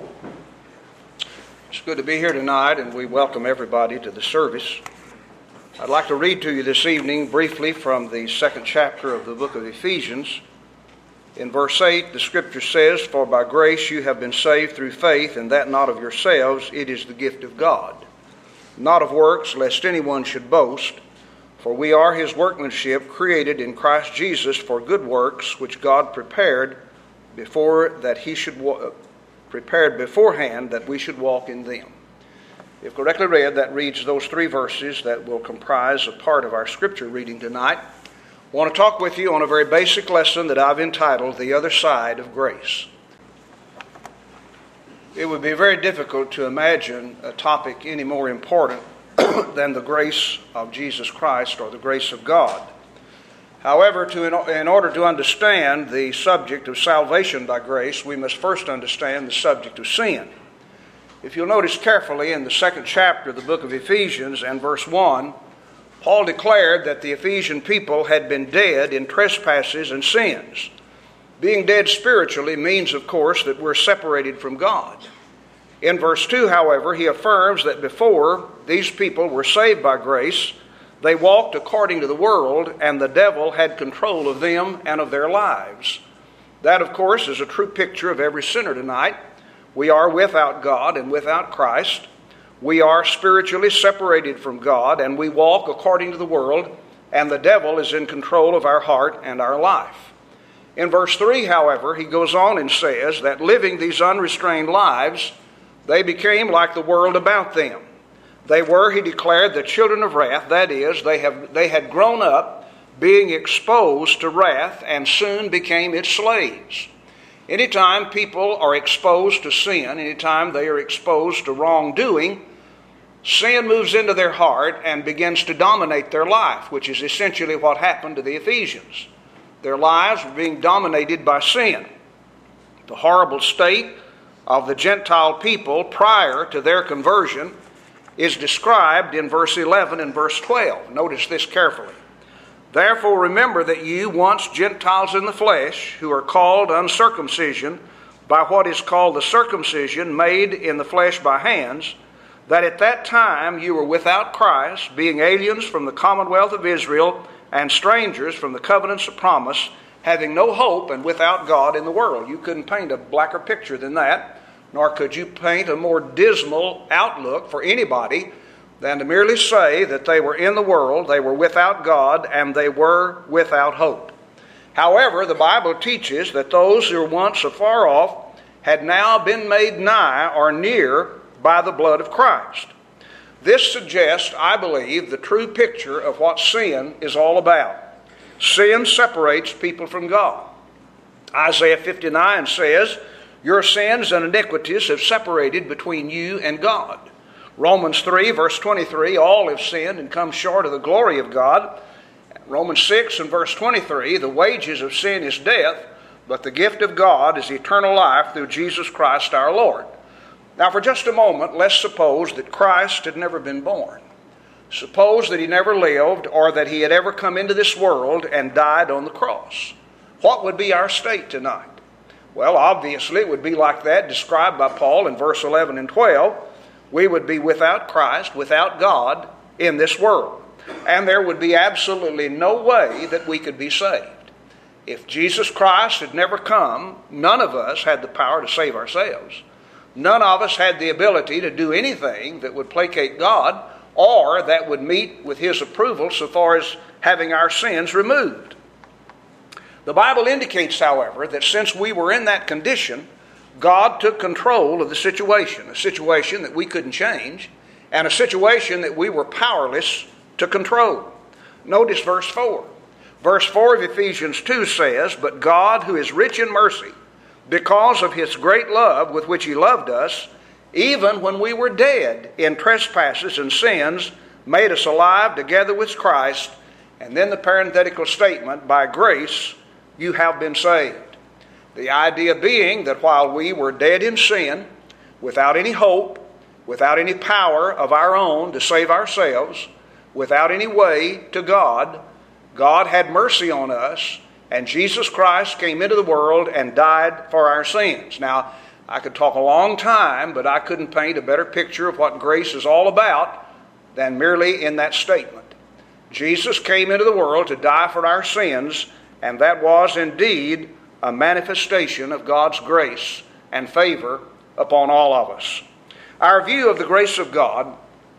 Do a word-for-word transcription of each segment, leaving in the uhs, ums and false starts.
It's good to be here tonight, and we welcome everybody to the service. I'd like to read to you this evening briefly from the second chapter of the book of Ephesians. In verse eight, the scripture says, "For by grace you have been saved through faith, and that not of yourselves, it is the gift of God. Not of works, lest anyone should boast. For we are his workmanship, created in Christ Jesus for good works, which God prepared before that he should wa- prepared beforehand that we should walk in them." If correctly read, that reads those three verses that will comprise a part of our scripture reading tonight. I want to talk with you on a very basic lesson that I've entitled, "The Other Side of Grace." It would be very difficult to imagine a topic any more important than the grace of Jesus Christ or the grace of God. However, to, in order to understand the subject of salvation by grace, we must first understand the subject of sin. If you'll notice carefully in the second chapter of the book of Ephesians and verse one, Paul declared that the Ephesian people had been dead in trespasses and sins. Being dead spiritually means, of course, that we're separated from God. In verse two, however, he affirms that before these people were saved by grace, they walked according to the world, and the devil had control of them and of their lives. That, of course, is a true picture of every sinner tonight. We are without God and without Christ. We are spiritually separated from God, and we walk according to the world, and the devil is in control of our heart and our life. In verse three, however, he goes on and says that living these unrestrained lives, they became like the world about them. They were, he declared, the children of wrath. That is, they have they had grown up being exposed to wrath and soon became its slaves. Anytime people are exposed to sin, anytime they are exposed to wrongdoing, sin moves into their heart and begins to dominate their life, which is essentially what happened to the Ephesians. Their lives were being dominated by sin. The horrible state of the Gentile people prior to their conversion is described in verse eleven and verse twelve. Notice this carefully. "Therefore remember that you, once Gentiles in the flesh, who are called uncircumcision by what is called the circumcision made in the flesh by hands, that at that time you were without Christ, being aliens from the commonwealth of Israel and strangers from the covenants of promise, having no hope and without God in the world." You couldn't paint a blacker picture than that, nor could you paint a more dismal outlook for anybody than to merely say that they were in the world, they were without God, and they were without hope. However, the Bible teaches that those who were once afar off had now been made nigh or near by the blood of Christ. This suggests, I believe, the true picture of what sin is all about. Sin separates people from God. Isaiah fifty-nine says, "Your sins and iniquities have separated between you and God." Romans three, verse twenty-three, "All have sinned and come short of the glory of God." Romans six and verse twenty-three, "The wages of sin is death, but the gift of God is eternal life through Jesus Christ our Lord." Now for just a moment, let's suppose that Christ had never been born. Suppose that he never lived, or that he had ever come into this world and died on the cross. What would be our state tonight? Well, obviously it would be like that described by Paul in verse eleven and twelve. We would be without Christ, without God in this world. And there would be absolutely no way that we could be saved. If Jesus Christ had never come, none of us had the power to save ourselves. None of us had the ability to do anything that would placate God or that would meet with his approval so far as having our sins removed. The Bible indicates, however, that since we were in that condition, God took control of the situation, a situation that we couldn't change, and a situation that we were powerless to control. Notice verse four. Verse four of Ephesians two says, "But God, who is rich in mercy, because of his great love with which he loved us, even when we were dead in trespasses and sins, made us alive together with Christ." And then the parenthetical statement, "By grace you have been saved." The idea being that while we were dead in sin, without any hope, without any power of our own to save ourselves, without any way to God, God had mercy on us, and Jesus Christ came into the world and died for our sins. Now, I could talk a long time, but I couldn't paint a better picture of what grace is all about than merely in that statement. Jesus came into the world to die for our sins, and that was indeed a manifestation of God's grace and favor upon all of us. Our view of the grace of God,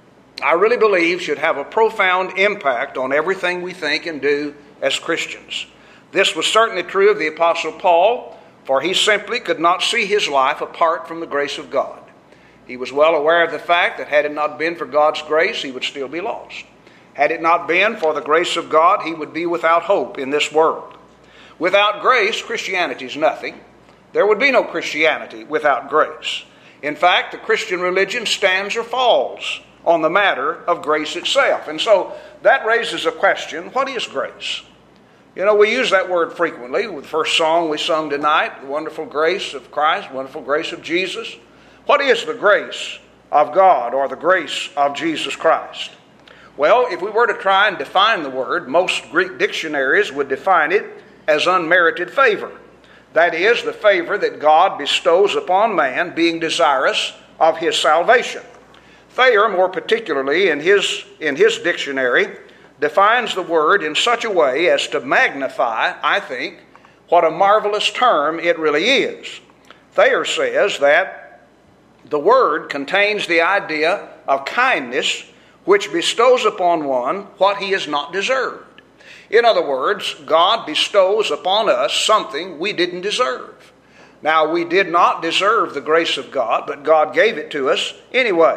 I really believe, should have a profound impact on everything we think and do as Christians. This was certainly true of the Apostle Paul, for he simply could not see his life apart from the grace of God. He was well aware of the fact that had it not been for God's grace, he would still be lost. Had it not been for the grace of God, he would be without hope in this world. Without grace, Christianity is nothing. There would be no Christianity without grace. In fact, the Christian religion stands or falls on the matter of grace itself. And so that raises a question: what is grace? You know, we use that word frequently. With the first song we sung tonight, the wonderful grace of Christ, wonderful grace of Jesus. What is the grace of God, or the grace of Jesus Christ? Well, if we were to try and define the word, most Greek dictionaries would define it as unmerited favor. That is, the favor that God bestows upon man, being desirous of his salvation. Thayer, more particularly in his, in his dictionary, defines the word in such a way as to magnify, I think, what a marvelous term it really is. Thayer says that the word contains the idea of kindness, which bestows upon one what he has not deserved. In other words, God bestows upon us something we didn't deserve. Now, we did not deserve the grace of God, but God gave it to us anyway.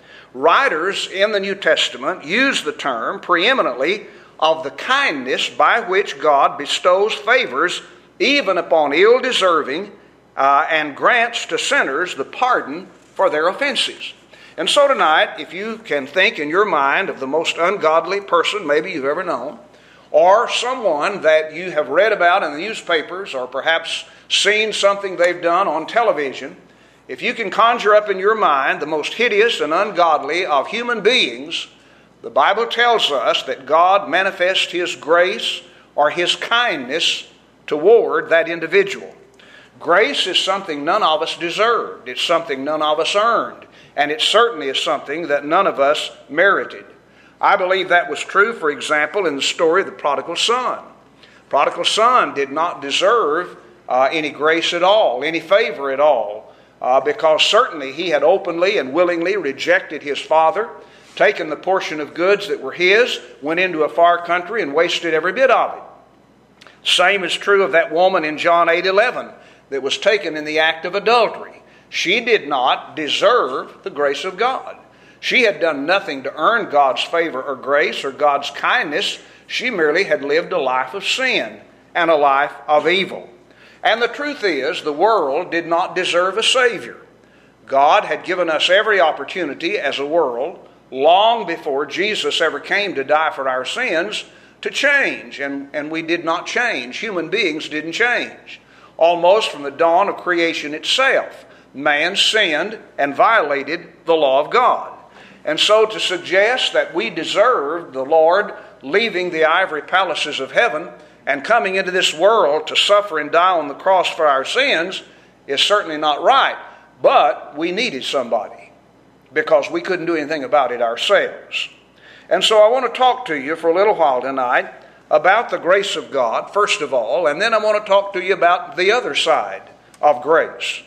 Writers in the New Testament use the term preeminently of the kindness by which God bestows favors even upon ill-deserving uh, and grants to sinners the pardon for their offenses. And so tonight, if you can think in your mind of the most ungodly person maybe you've ever known, or someone that you have read about in the newspapers, or perhaps seen something they've done on television, if you can conjure up in your mind the most hideous and ungodly of human beings, the Bible tells us that God manifests His grace or His kindness toward that individual. Grace is something none of us deserved. It's something none of us earned. And it certainly is something that none of us merited. I believe that was true, for example, in the story of the prodigal son. The prodigal son did not deserve uh, any grace at all, any favor at all, uh, because certainly he had openly and willingly rejected his father, taken the portion of goods that were his, went into a far country and wasted every bit of it. Same is true of that woman in John eight eleven that was taken in the act of adultery. She did not deserve the grace of God. She had done nothing to earn God's favor or grace or God's kindness. She merely had lived a life of sin and a life of evil. And the truth is, the world did not deserve a Savior. God had given us every opportunity as a world, long before Jesus ever came to die for our sins, to change. And, and we did not change. Human beings didn't change. Almost from the dawn of creation itself, man sinned and violated the law of God. And so to suggest that we deserved the Lord leaving the ivory palaces of heaven and coming into this world to suffer and die on the cross for our sins is certainly not right. But we needed somebody because we couldn't do anything about it ourselves. And so I want to talk to you for a little while tonight about the grace of God, first of all, and then I want to talk to you about the other side of grace.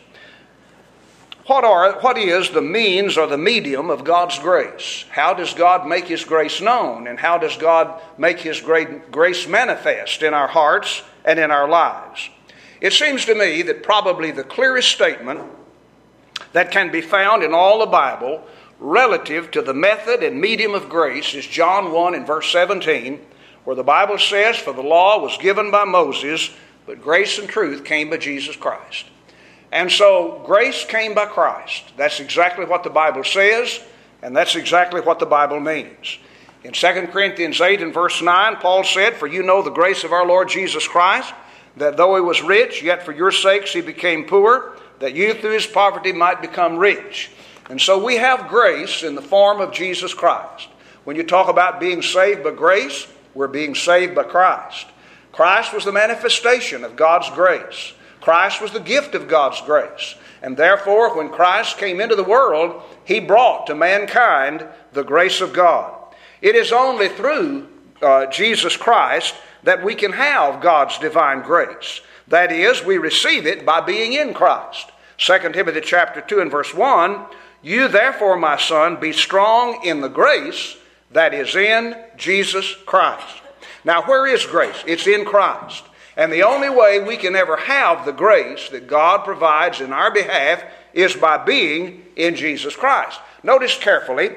What are, what is the means or the medium of God's grace? How does God make His grace known? And how does God make His great grace manifest in our hearts and in our lives? It seems to me that probably the clearest statement that can be found in all the Bible relative to the method and medium of grace is John one and verse seventeen, where the Bible says, "For the law was given by Moses, but grace and truth came by Jesus Christ." And so grace came by Christ. That's exactly what the Bible says, and that's exactly what the Bible means. In Second Corinthians eight and verse nine, Paul said, "For you know the grace of our Lord Jesus Christ, that though He was rich, yet for your sakes He became poor, that you through His poverty might become rich." And so we have grace in the form of Jesus Christ. When you talk about being saved by grace, we're being saved by Christ. Christ was the manifestation of God's grace. Christ was the gift of God's grace. And therefore, when Christ came into the world, he brought to mankind the grace of God. It is only through uh, Jesus Christ that we can have God's divine grace. That is, we receive it by being in Christ. Second Timothy chapter two and verse one, you therefore, my son, be strong in the grace that is in Jesus Christ. Now, where is grace? It's in Christ. And the only way we can ever have the grace that God provides in our behalf is by being in Jesus Christ. Notice carefully,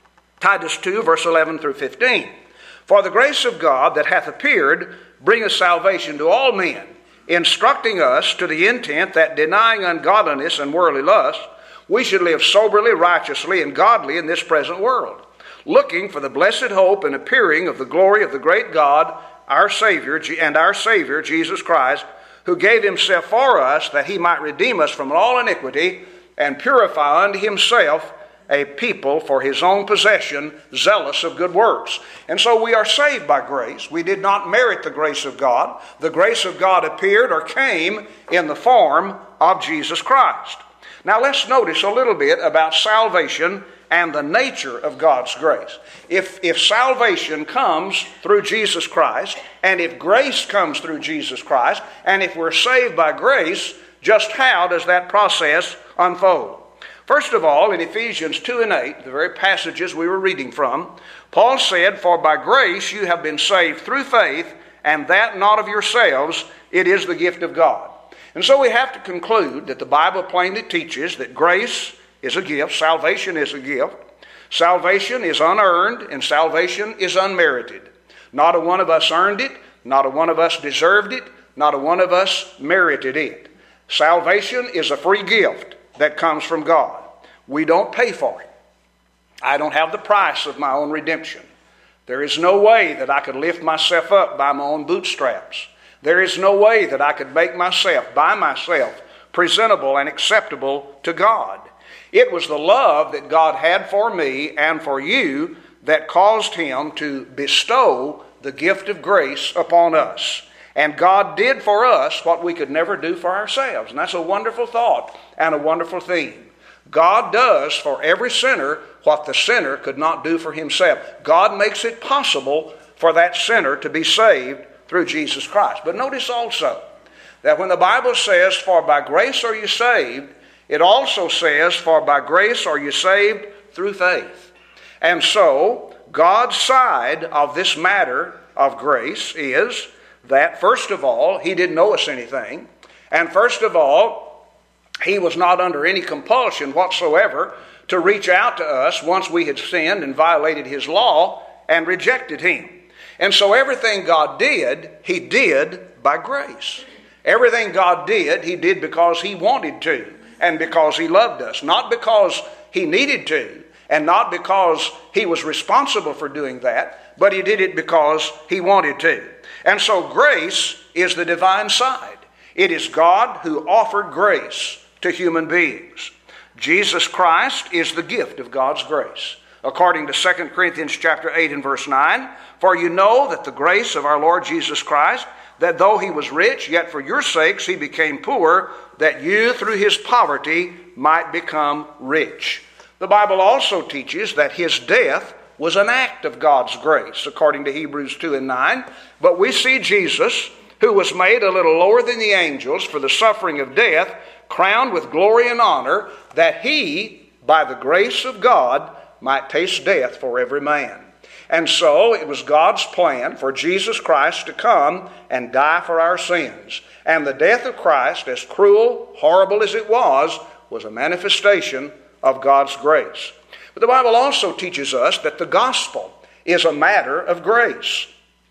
Titus two, verse eleven through fifteen. For the grace of God that hath appeared bringeth salvation to all men, instructing us to the intent that denying ungodliness and worldly lust, we should live soberly, righteously, and godly in this present world, looking for the blessed hope and appearing of the glory of the great God, our Savior, and our Savior, Jesus Christ, who gave himself for us that he might redeem us from all iniquity and purify unto himself a people for his own possession, zealous of good works. And so we are saved by grace. We did not merit the grace of God. The grace of God appeared or came in the form of Jesus Christ. Now let's notice a little bit about salvation and the nature of God's grace. If, if salvation comes through Jesus Christ, and if grace comes through Jesus Christ, and if we're saved by grace, just how does that process unfold? First of all, in Ephesians two and eight, the very passages we were reading from, Paul said, for by grace you have been saved through faith, and that not of yourselves, it is the gift of God. And so we have to conclude that the Bible plainly teaches that grace is a gift, salvation is a gift. Salvation is unearned, and salvation is unmerited. Not a one of us earned it, not a one of us deserved it, not a one of us merited it. Salvation is a free gift that comes from God. We don't pay for it. I don't have the price of my own redemption. There is no way that I could lift myself up by my own bootstraps. There is no way that I could make myself, by myself, presentable and acceptable to God. It was the love that God had for me and for you that caused him to bestow the gift of grace upon us. And God did for us what we could never do for ourselves. And that's a wonderful thought and a wonderful theme. God does for every sinner what the sinner could not do for himself. God makes it possible for that sinner to be saved through Jesus Christ. But notice also that when the Bible says, for by grace are you saved, it also says, for by grace are you saved through faith. And so, God's side of this matter of grace is that, first of all, he didn't owe us anything. And first of all, he was not under any compulsion whatsoever to reach out to us once we had sinned and violated his law and rejected him. And so everything God did, he did by grace. Everything God did, he did because he wanted to and because he loved us. Not because he needed to and not because he was responsible for doing that, but he did it because he wanted to. And so grace is the divine side. It is God who offered grace to human beings. Jesus Christ is the gift of God's grace. According to Second Corinthians chapter eight and verse nine, for you know that the grace of our Lord Jesus Christ, that though he was rich, yet for your sakes he became poor, that you through his poverty might become rich. The Bible also teaches that his death was an act of God's grace, according to Hebrews two and nine. But we see Jesus, who was made a little lower than the angels for the suffering of death, crowned with glory and honor, that he, by the grace of God, might taste death for every man. And so it was God's plan for Jesus Christ to come and die for our sins. And the death of Christ, as cruel, horrible as it was, was a manifestation of God's grace. But the Bible also teaches us that the gospel is a matter of grace.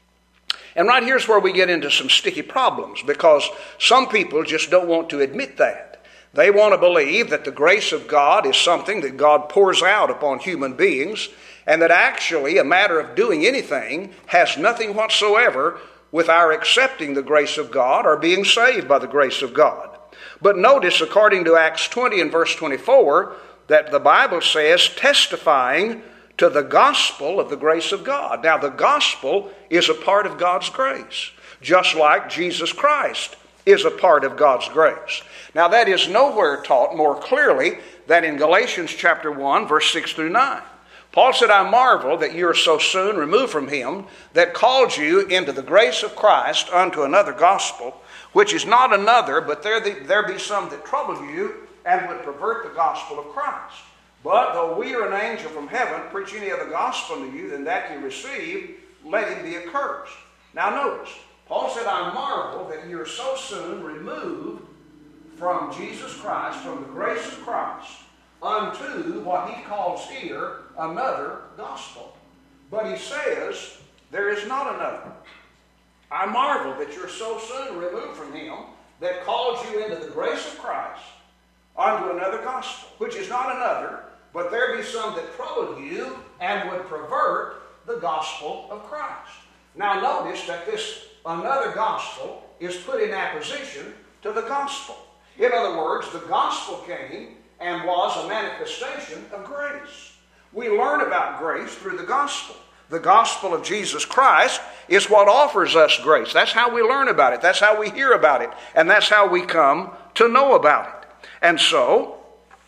And right here's where we get into some sticky problems, because some people just don't want to admit that. They want to believe that the grace of God is something that God pours out upon human beings, and that actually a matter of doing anything has nothing whatsoever with our accepting the grace of God or being saved by the grace of God. But notice, according to Acts twenty and verse twenty-four, that the Bible says, testifying to the gospel of the grace of God. Now, the gospel is a part of God's grace, just like Jesus Christ is a part of God's grace. Now that is nowhere taught more clearly than in Galatians chapter one, verse six through nine. Paul said, I marvel that you are so soon removed from him that called you into the grace of Christ unto another gospel, which is not another, but there, the, there be some that trouble you and would pervert the gospel of Christ. But though we are an angel from heaven, preach any other gospel to you than that you received, let him be accursed. Now notice, Paul said, I marvel that you are so soon removed from Jesus Christ, from the grace of Christ, unto what he calls here another gospel. But he says, there is not another. I marvel that you're so soon removed from him that calls you into the grace of Christ unto another gospel, which is not another, but there be some that trouble you and would pervert the gospel of Christ. Now notice that this another gospel is put in apposition to the gospel. In other words, the gospel came and was a manifestation of grace. We learn about grace through the gospel. The gospel of Jesus Christ is what offers us grace. That's how we learn about it. That's how we hear about it. And that's how we come to know about it. And so,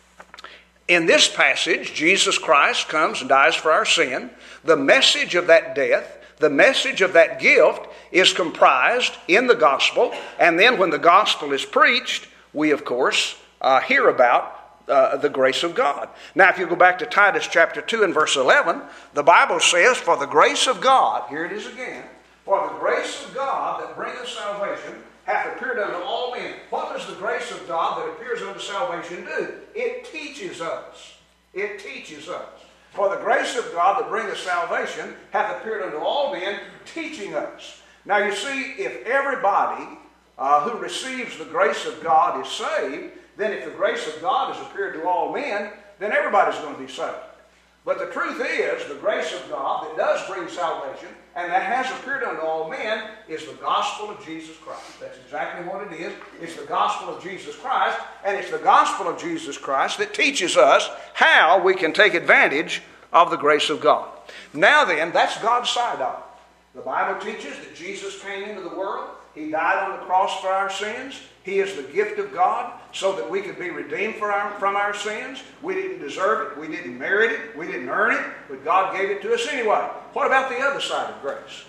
in this passage, Jesus Christ comes and dies for our sin. The message of that death, the message of that gift is comprised in the gospel. And then when the gospel is preached, we, of course, uh, hear about uh, the grace of God. Now, if you go back to Titus chapter two and verse eleven, the Bible says, for the grace of God, here it is again, for the grace of God that bringeth salvation hath appeared unto all men. What does the grace of God that appears unto salvation do? It teaches us. It teaches us. For the grace of God that bringeth salvation hath appeared unto all men, teaching us. Now you see, if everybody uh, who receives the grace of God is saved, then if the grace of God has appeared to all men, then everybody's going to be saved. But the truth is, the grace of God that does bring salvation, and that has appeared unto all men, is the gospel of Jesus Christ. That's exactly what it is. It's the gospel of Jesus Christ, and it's the gospel of Jesus Christ that teaches us how we can take advantage of the grace of God. Now then, that's God's side of it. The Bible teaches that Jesus came into the world. He died on the cross for our sins. He is the gift of God so that we could be redeemed for our, from our sins. We didn't deserve it. We didn't merit it. We didn't earn it. But God gave it to us anyway. What about the other side of grace?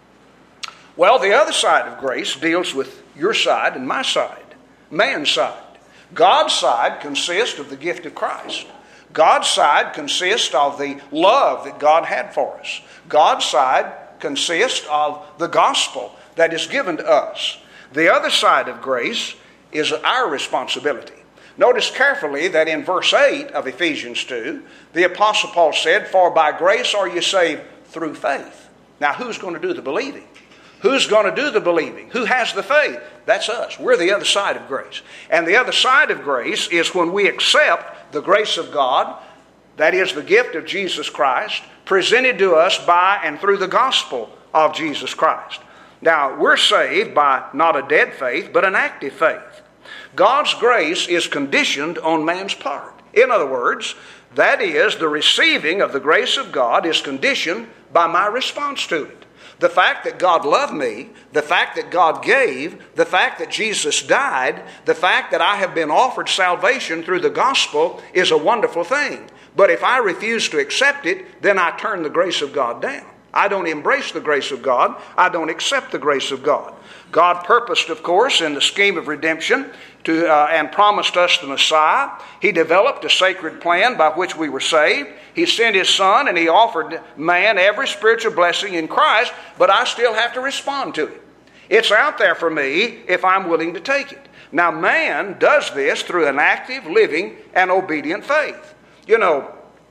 Well, the other side of grace deals with your side and my side, man's side. God's side consists of the gift of Christ. God's side consists of the love that God had for us. God's side consists of the gospel that is given to us. The other side of grace is our responsibility. Notice carefully that in verse eight of Ephesians two, the Apostle Paul said, for by grace are you saved through faith. Now who's going to do the believing? Who's going to do the believing? Who has the faith? That's us. We're the other side of grace. And the other side of grace is when we accept the grace of God, that is the gift of Jesus Christ, presented to us by and through the gospel of Jesus Christ. Now, we're saved by not a dead faith, but an active faith. God's grace is conditioned on man's part. In other words, that is, the receiving of the grace of God is conditioned by my response to it. The fact that God loved me, the fact that God gave, the fact that Jesus died, the fact that I have been offered salvation through the gospel is a wonderful thing. But if I refuse to accept it, then I turn the grace of God down. I don't embrace the grace of God. I don't accept the grace of God. God purposed, of course, in the scheme of redemption to, uh, and promised us the Messiah. He developed a sacred plan by which we were saved. He sent His Son and He offered man every spiritual blessing in Christ, but I still have to respond to it. It's out there for me if I'm willing to take it. Now, man does this through an active, living, and obedient faith. You know,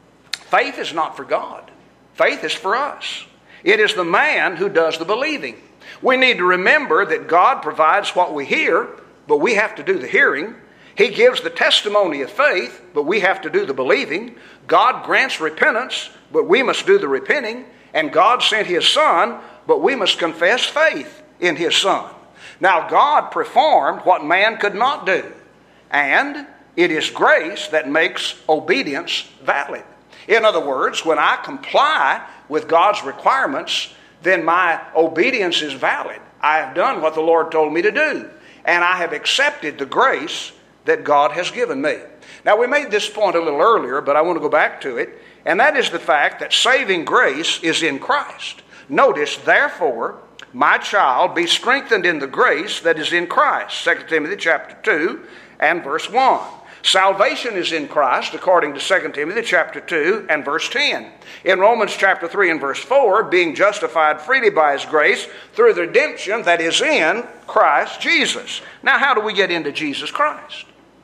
faith is not for God. Faith is for us. It is the man who does the believing. We need to remember that God provides what we hear, but we have to do the hearing. He gives the testimony of faith, but we have to do the believing. God grants repentance, but we must do the repenting. And God sent His Son, but we must confess faith in His Son. Now, God performed what man could not do, and it is grace that makes obedience valid. In other words, when I comply with God's requirements, then my obedience is valid. I have done what the Lord told me to do. and I have accepted the grace that God has given me. Now, we made this point a little earlier, but I want to go back to it, and that is the fact that saving grace is in Christ. Notice, therefore, my child, be strengthened in the grace that is in Christ. Second Timothy chapter two and verse one. Salvation is in Christ, according to Second Timothy chapter two and verse ten. In Romans chapter three and verse four, being justified freely by His grace through the redemption that is in Christ Jesus. Now, how do we get into Jesus Christ?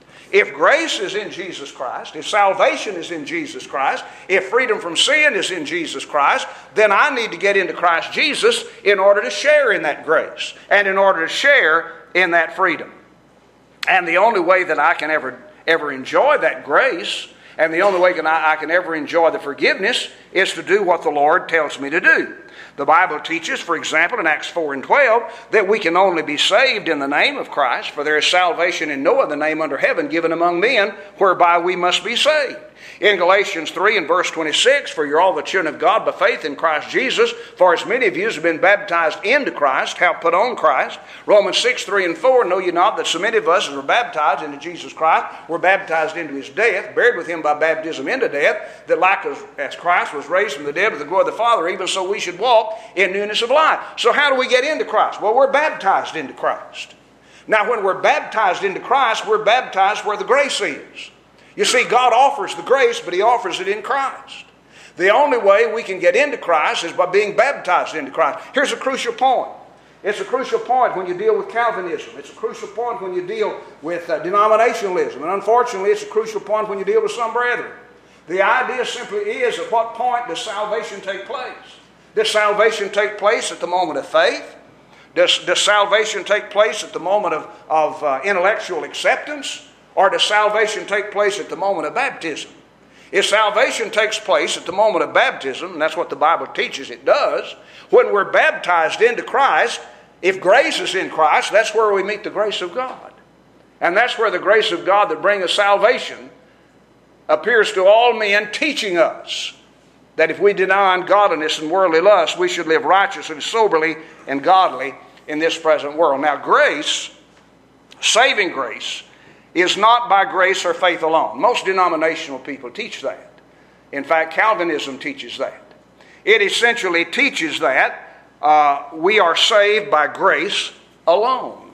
If grace is in Jesus Christ, if salvation is in Jesus Christ, if freedom from sin is in Jesus Christ, then I need to get into Christ Jesus in order to share in that grace and in order to share in that freedom. And the only way that I can ever, ever enjoy that grace, and the only way that I, I can ever enjoy the forgiveness, is to do what the Lord tells me to do. The Bible teaches, for example, in Acts four and twelve, that we can only be saved in the name of Christ, for there is salvation in no other name under heaven given among men, whereby we must be saved. In Galatians three and verse twenty-six, for you're all the children of God by faith in Christ Jesus, for as many of you as have been baptized into Christ have put on Christ. Romans six, three and four, know ye not that so many of us as were baptized into Jesus Christ were baptized into His death, buried with Him by baptism into death, that like as, as Christ was raised from the dead with the glory of the Father, even so we should walk in newness of life. So how do we get into Christ? Well, we're baptized into Christ. Now, when we're baptized into Christ, we're baptized where the grace is. You see, God offers the grace, but He offers it in Christ. The only way we can get into Christ is by being baptized into Christ. Here's a crucial point. It's a crucial point when you deal with Calvinism. It's a crucial point when you deal with uh, denominationalism. And unfortunately, it's a crucial point when you deal with some brethren. The idea simply is, at what point does salvation take place? Does salvation take place at the moment of faith? Does, does salvation take place at the moment of, of uh, intellectual acceptance? Or does salvation take place at the moment of baptism? If salvation takes place at the moment of baptism, and that's what the Bible teaches it does, when we're baptized into Christ, if grace is in Christ, that's where we meet the grace of God. And that's where the grace of God that bringeth salvation appears to all men, teaching us that if we deny ungodliness and worldly lust, we should live righteously, soberly, and godly in this present world. Now, grace, saving grace, is not by grace or faith alone. Most denominational people teach that. In fact, Calvinism teaches that. It essentially teaches that uh, we are saved by grace alone.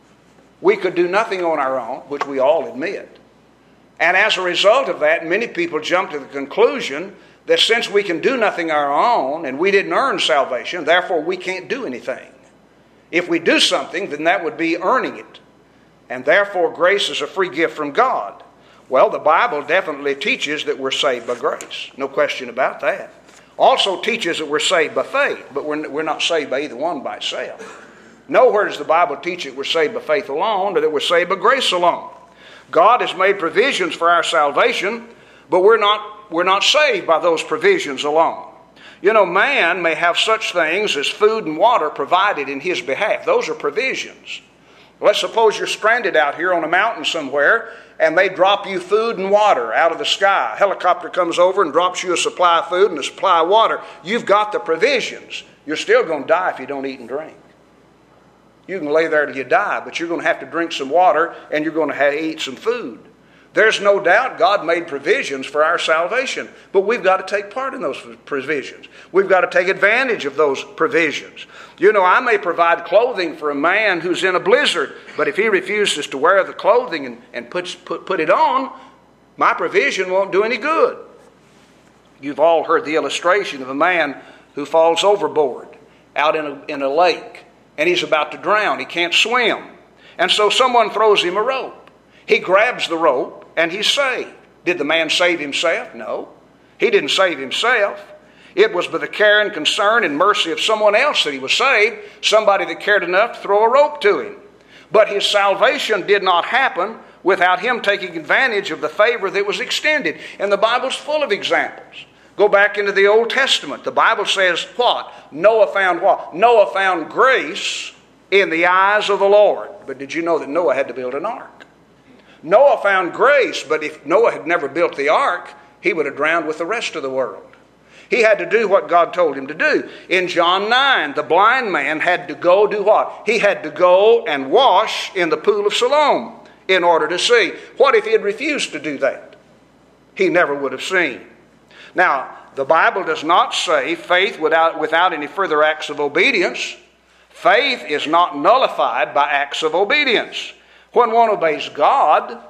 We could do nothing on our own, which we all admit. And as a result of that, many people jump to the conclusion that since we can do nothing our own and we didn't earn salvation, therefore we can't do anything. If we do something, then that would be earning it. And therefore, grace is a free gift from God. Well, the Bible definitely teaches that we're saved by grace. No question about that. Also teaches that we're saved by faith, but we're, we're not saved by either one by itself. Nowhere does the Bible teach that we're saved by faith alone or that we're saved by grace alone. God has made provisions for our salvation, but we're not, we're not saved by those provisions alone. You know, man may have such things as food and water provided in his behalf. Those are provisions. Let's suppose you're stranded out here on a mountain somewhere and they drop you food and water out of the sky. A helicopter comes over and drops you a supply of food and a supply of water. You've got the provisions. You're still going to die if you don't eat and drink. You can lay there till you die, but you're going to have to drink some water and you're going to have to eat some food. There's no doubt God made provisions for our salvation, but we've got to take part in those provisions. We've got to take advantage of those provisions. You know, I may provide clothing for a man who's in a blizzard, but if he refuses to wear the clothing and, and puts, put, put it on, my provision won't do any good. You've all heard the illustration of a man who falls overboard out in a, in a lake, and he's about to drown. He can't swim. And so someone throws him a rope. He grabs the rope and he's saved. Did the man save himself? No. He didn't save himself. It was by the care and concern and mercy of someone else that he was saved, somebody that cared enough to throw a rope to him. But his salvation did not happen without him taking advantage of the favor that was extended. And the Bible's full of examples. Go back into the Old Testament. The Bible says what? Noah found what? Noah found grace in the eyes of the Lord. But did you know that Noah had to build an ark? Noah found grace, but if Noah had never built the ark, he would have drowned with the rest of the world. He had to do what God told him to do. In John nine, the blind man had to go do what? He had to go and wash in the pool of Siloam in order to see. What if he had refused to do that? He never would have seen. Now, the Bible does not say faith without, without any further acts of obedience. Faith is not nullified by acts of obedience. When one obeys God,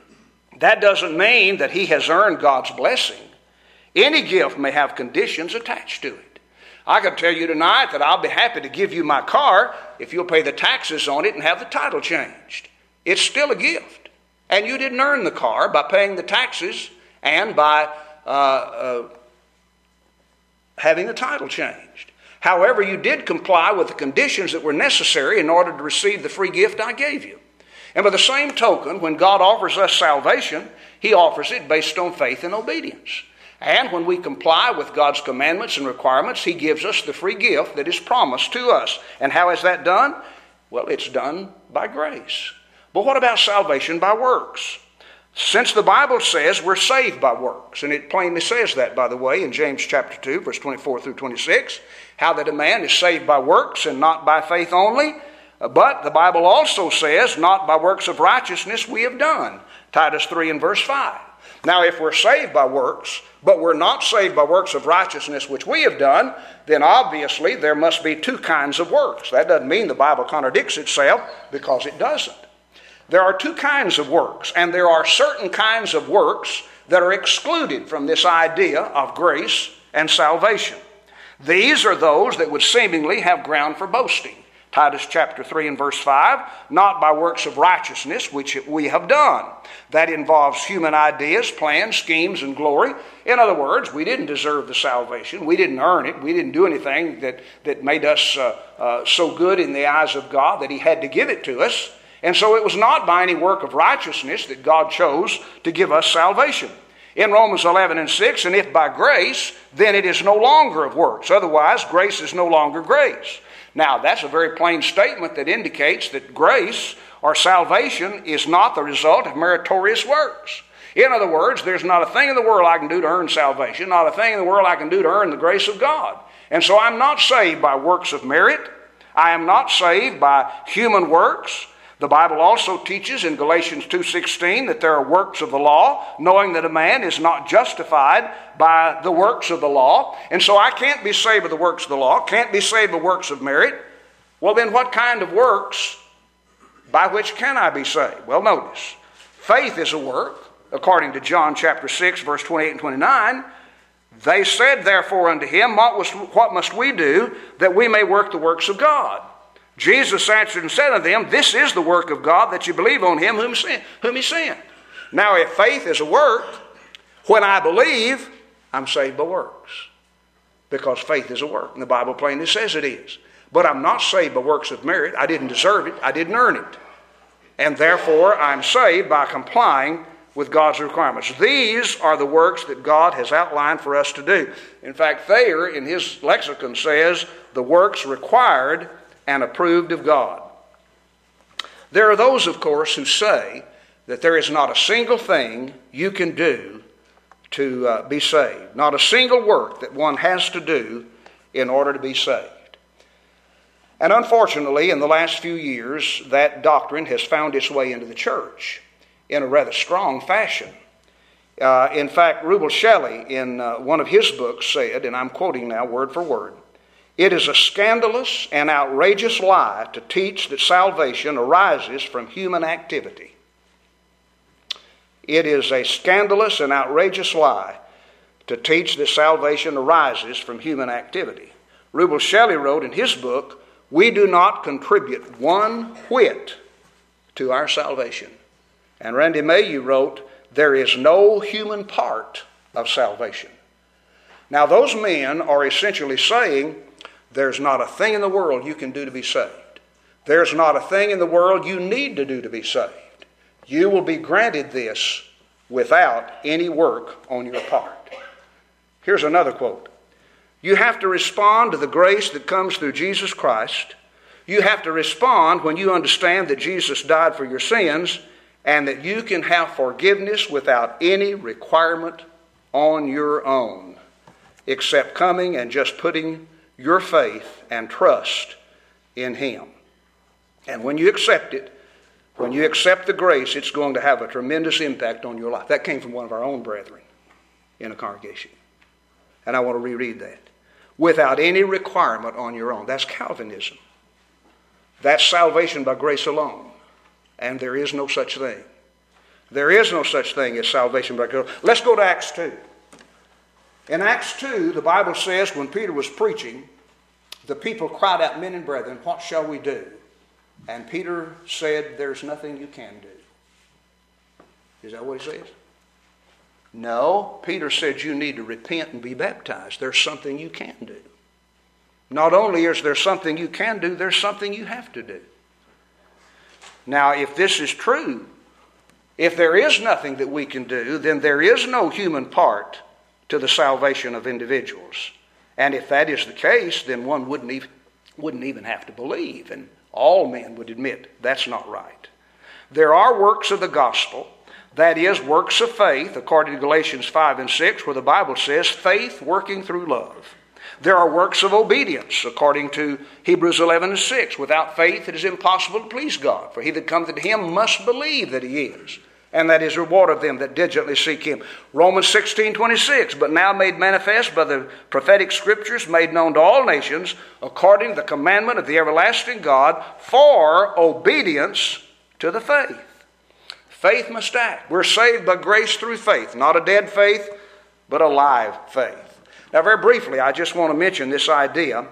that doesn't mean that he has earned God's blessing. Any gift may have conditions attached to it. I can tell you tonight that I'll be happy to give you my car if you'll pay the taxes on it and have the title changed. It's still a gift. And you didn't earn the car by paying the taxes and by uh, uh, having the title changed. However, you did comply with the conditions that were necessary in order to receive the free gift I gave you. And by the same token, when God offers us salvation, he offers it based on faith and obedience. And when we comply with God's commandments and requirements, he gives us the free gift that is promised to us. And how is that done? Well, it's done by grace. But what about salvation by works? Since the Bible says we're saved by works, and it plainly says that, by the way, in James chapter two, verse twenty-four through twenty-six, how that a man is saved by works and not by faith only. But the Bible also says, not by works of righteousness we have done. Titus three and verse five. Now, if we're saved by works, but we're not saved by works of righteousness which we have done, then obviously there must be two kinds of works. That doesn't mean the Bible contradicts itself, because it doesn't. There are two kinds of works, and there are certain kinds of works that are excluded from this idea of grace and salvation. These are those that would seemingly have ground for boasting. Titus chapter three and verse five, not by works of righteousness which we have done. That involves human ideas, plans, schemes, and glory. In other words, we didn't deserve the salvation. We didn't earn it. We didn't do anything that, that made us uh, uh, so good in the eyes of God that he had to give it to us. And so it was not by any work of righteousness that God chose to give us salvation. In Romans eleven and six, and if by grace, then it is no longer of works. Otherwise, grace is no longer grace. Now, that's a very plain statement that indicates that grace or salvation is not the result of meritorious works. In other words, there's not a thing in the world I can do to earn salvation, not a thing in the world I can do to earn the grace of God. And so I'm not saved by works of merit. I am not saved by human works. The Bible also teaches in Galatians two sixteen that there are works of the law, knowing that a man is not justified by the works of the law. And so I can't be saved by the works of the law, can't be saved by works of merit. Well, then what kind of works by which can I be saved? Well, notice, faith is a work, according to John chapter six, verse twenty-eight and twenty-nine. They said, therefore, unto him, what, was, what must we do that we may work the works of God? Jesus answered and said unto them, this is the work of God, that you believe on him whom, whom he sent. Now, if faith is a work, when I believe, I'm saved by works. Because faith is a work. And the Bible plainly says it is. But I'm not saved by works of merit. I didn't deserve it. I didn't earn it. And therefore, I'm saved by complying with God's requirements. These are the works that God has outlined for us to do. In fact, Thayer, in his lexicon, says the works required and approved of God. There are those, of course, who say that there is not a single thing you can do to uh, be saved. Not a single work that one has to do in order to be saved. And unfortunately, in the last few years, that doctrine has found its way into the church in a rather strong fashion. Uh, in fact, Rubel Shelley, in uh, one of his books, said, and I'm quoting now word for word, it is a scandalous and outrageous lie to teach that salvation arises from human activity. It is a scandalous and outrageous lie to teach that salvation arises from human activity. Rubel Shelley wrote in his book, we do not contribute one whit to our salvation. And Randy Mayhew wrote, there is no human part of salvation. Now those men are essentially saying, there's not a thing in the world you can do to be saved. There's not a thing in the world you need to do to be saved. You will be granted this without any work on your part. Here's another quote. You have to respond to the grace that comes through Jesus Christ. You have to respond when you understand that Jesus died for your sins and that you can have forgiveness without any requirement on your own. except coming and just putting your faith and trust in Him. And when you accept it, when you accept the grace, it's going to have a tremendous impact on your life. That came from one of our own brethren in a congregation. And I want to reread that. Without any requirement on your own. That's Calvinism. That's salvation by grace alone. And there is no such thing. There is no such thing as salvation by grace. Let's go to Acts two. In Acts two, the Bible says when Peter was preaching, the people cried out, "Men and brethren, what shall we do?" And Peter said, "There's nothing you can do." Is that what he says? No. Peter said you need to repent and be baptized. There's something you can do. Not only is there something you can do, there's something you have to do. Now, if this is true, if there is nothing that we can do, then there is no human part to the salvation of individuals. And if that is the case, then one wouldn't even, wouldn't even have to believe, and all men would admit that's not right. There are works of the gospel, that is, works of faith, according to Galatians five and six, where the Bible says faith working through love. There are works of obedience, according to Hebrews eleven and six. Without faith it is impossible to please God, for he that cometh to him must believe that he is, and that is reward of them that diligently seek him. Romans sixteen twenty-six, but now made manifest by the prophetic scriptures, made known to all nations, according to the commandment of the everlasting God, for obedience to the faith. Faith must act. We're saved by grace through faith, not a dead faith, but a live faith. Now, very briefly, I just want to mention this idea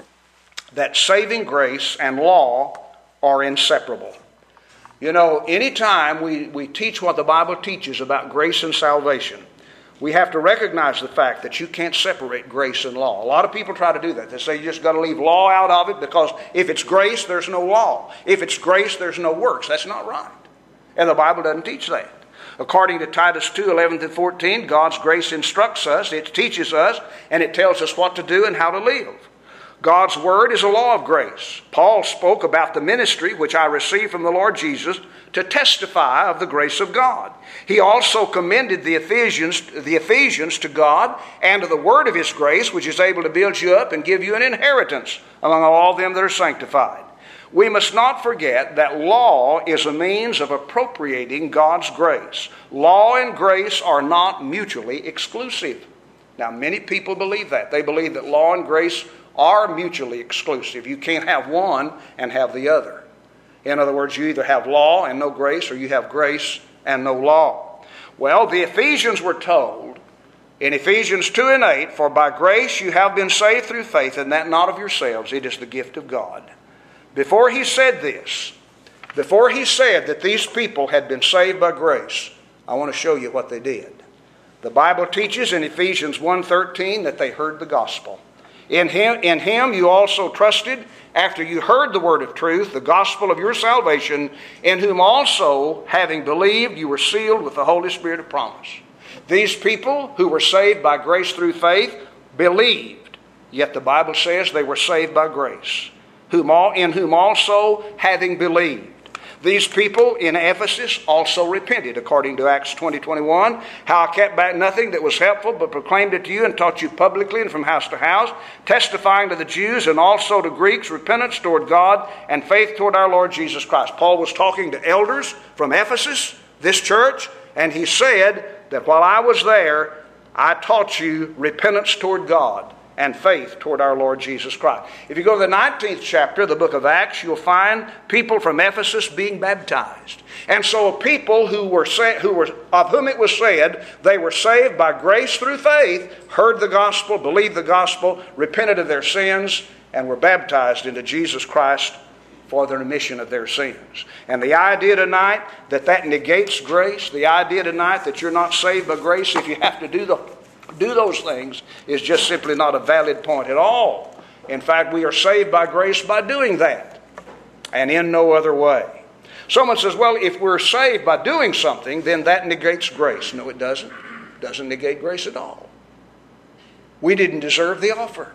that saving grace and law are inseparable. You know, anytime we, we teach what the Bible teaches about grace and salvation, we have to recognize the fact that you can't separate grace and law. A lot of people try to do that. They say you just got to leave law out of it because if it's grace, there's no law. If it's grace, there's no works. That's not right. And the Bible doesn't teach that. According to Titus two, eleven to fourteen, God's grace instructs us, it teaches us, and it tells us what to do and how to live. God's word is a law of grace. Paul spoke about the ministry which I received from the Lord Jesus to testify of the grace of God. He also commended the Ephesians, the Ephesians to God and to the word of His grace, which is able to build you up and give you an inheritance among all them that are sanctified. We must not forget that law is a means of appropriating God's grace. Law and grace are not mutually exclusive. Now, many people believe that. They believe that law and grace are mutually exclusive. You can't have one and have the other. In other words, you either have law and no grace, or you have grace and no law. Well, the Ephesians were told in Ephesians two and eight, for by grace you have been saved through faith, and that not of yourselves, it is the gift of God. Before he said this, before he said that these people had been saved by grace, I want to show you what they did. The Bible teaches in Ephesians one thirteen that they heard the gospel. In him, in him you also trusted after you heard the word of truth, the gospel of your salvation, in whom also, having believed, you were sealed with the Holy Spirit of promise. These people who were saved by grace through faith believed, yet the Bible says they were saved by grace. Whom all, in whom also, having believed. These people in Ephesus also repented, according to Acts twenty twenty-one, how I kept back nothing that was helpful, but proclaimed it to you and taught you publicly and from house to house, testifying to the Jews and also to Greeks repentance toward God and faith toward our Lord Jesus Christ. Paul was talking to elders from Ephesus, this church, and he said that while I was there, I taught you repentance toward God and faith toward our Lord Jesus Christ. If you go to the nineteenth chapter of the book of Acts, you'll find people from Ephesus being baptized. And so people who were, sa- who were of whom it was said they were saved by grace through faith, heard the gospel, believed the gospel, repented of their sins, and were baptized into Jesus Christ for the remission of their sins. And the idea tonight that that negates grace, the idea tonight that you're not saved by grace if you have to do the do those things, is just simply not a valid point at all. In fact, we are saved by grace by doing that, and in no other way. Someone says, well, if we're saved by doing something, then that negates grace. No, it doesn't. It doesn't negate grace at all. We didn't deserve the offer.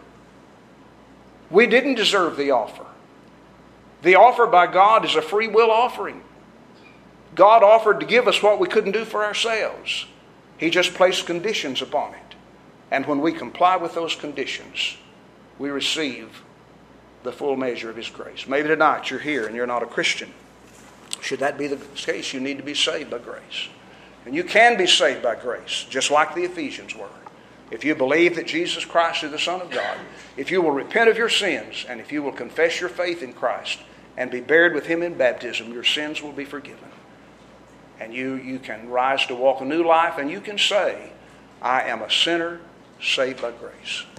We didn't deserve the offer. The offer by God is a free will offering. God offered to give us what we couldn't do for ourselves. He just placed conditions upon it. And when we comply with those conditions, we receive the full measure of His grace. Maybe tonight you're here and you're not a Christian. Should that be the case, you need to be saved by grace. And you can be saved by grace, just like the Ephesians were. If you believe that Jesus Christ is the Son of God, if you will repent of your sins, and if you will confess your faith in Christ and be buried with Him in baptism, your sins will be forgiven. And you, you can rise to walk a new life, and you can say, I am a sinner saved by grace.